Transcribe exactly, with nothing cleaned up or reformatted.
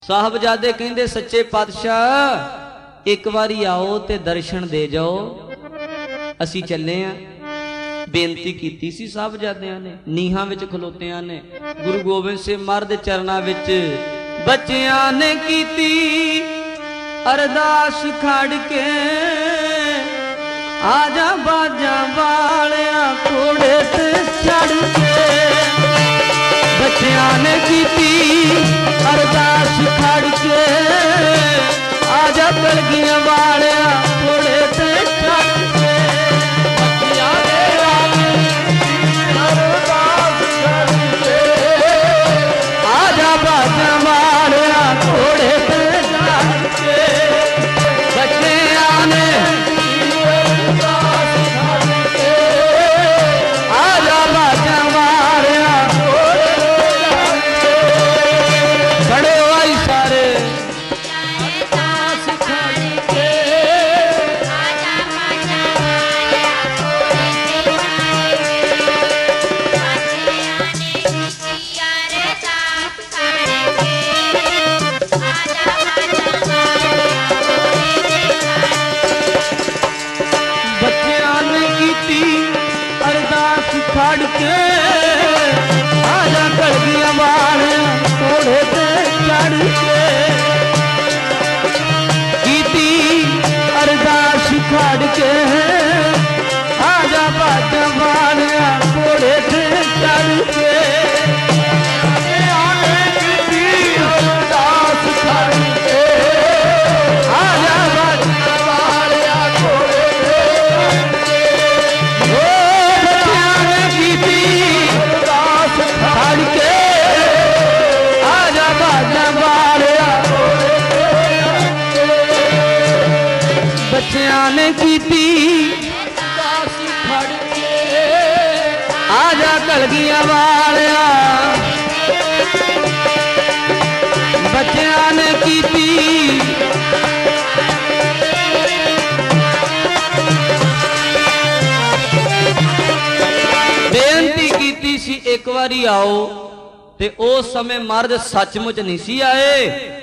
साहबजादे कहंदे सच्चे पातशाह एक बारी आओ ते दर्शन दे जाओ। असी चले आ। बेनती कीती सी साहबजादियां ने, नीहां विच खलोतियां ने। गुरु गोबिंद सिंह महाराज दे चरनां विच बच्चियां ने कीती अरदास खड़ के, आजा बाजा वालिया घोड़े ते चढ़ के। बच्चियां ने कीती अरदास खड़ के, आजा कलगियां वालिया घोड़े ते चढ़ के। बच्चियां ने अरदास खड़ के, आजा बाजा वालिया घोड़े ते चढ़ के। बच्चियां ने अरदास खड़ के, आजा बाजा वालिया घोड़े ते चढ़ के। बड़े भाई सारे अरदास खड़ के, आजा बाजा वालिया घोड़े ते चढ़ के। बच्चियां ने कीती अरदास खड़ के, आजा कलगियां वालिया घोड़े ते चढ़ के। कीती अरदास खड़ के, आजा बाजा वालिया घोड़े ते चढ़ के। अरदास खड़ के, आजा बाजा वालिया घोड़े ते चढ़ के। ओ बच्चियां ने कीती अरदास खड़ के, आजा बाजा वालिया घोड़े ते चढ़ के। बच्चियां ने कीती अरदास खड़ के, आजा कलगियां वालिया। बच्चियां ने कीती बेनती कीती सी एक बारी आओ, ते उस समय महाराज सचमुच नहीं सी आए।